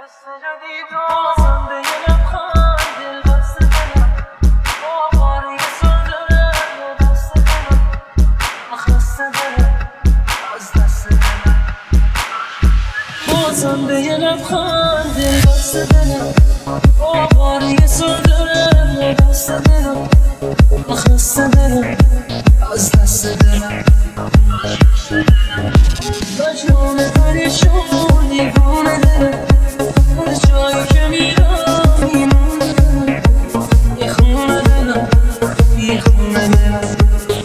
بازم به یه لبخند دست دلم آواره سر دارم و دست دلم خسته دلم از دست دلم مجنون پریشون دیوونه دلم هر جایی که میرم میمونه دلم یه خونه دلم یه خونه دلم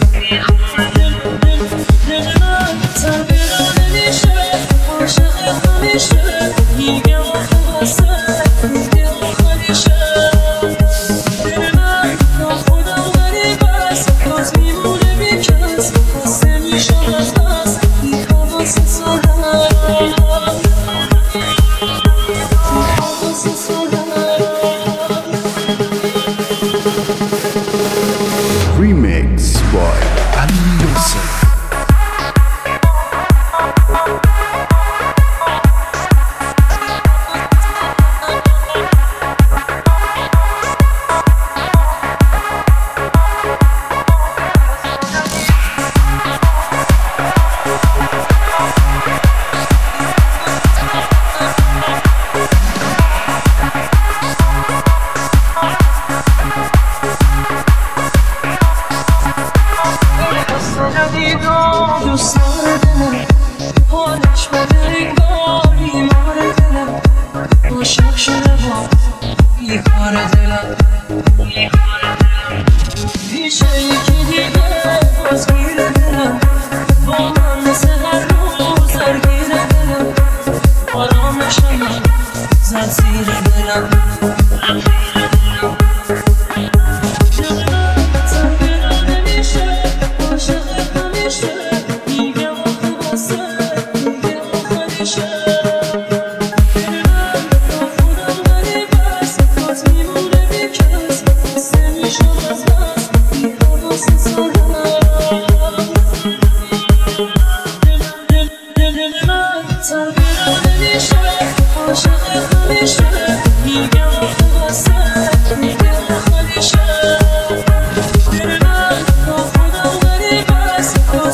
دل من تنبیرا نمیشه عاشق همیشه میگم آخه بسه میگم خالیشه دل من ناخودم غریب است باز میمونه بیکس خسته میشم از دست بی حواس سادم بی حواس سادم Remix by Ali Yusuf. دوست داره دلم حالش بده انگار بیمار دلم عاشق شده با بیکار دلم پیش یکی دیگه باز میره دلم با من مثل هر روز درگیر دلم آرامشم زد زیر دلم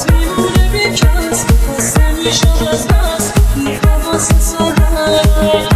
Show us us, we have us so high.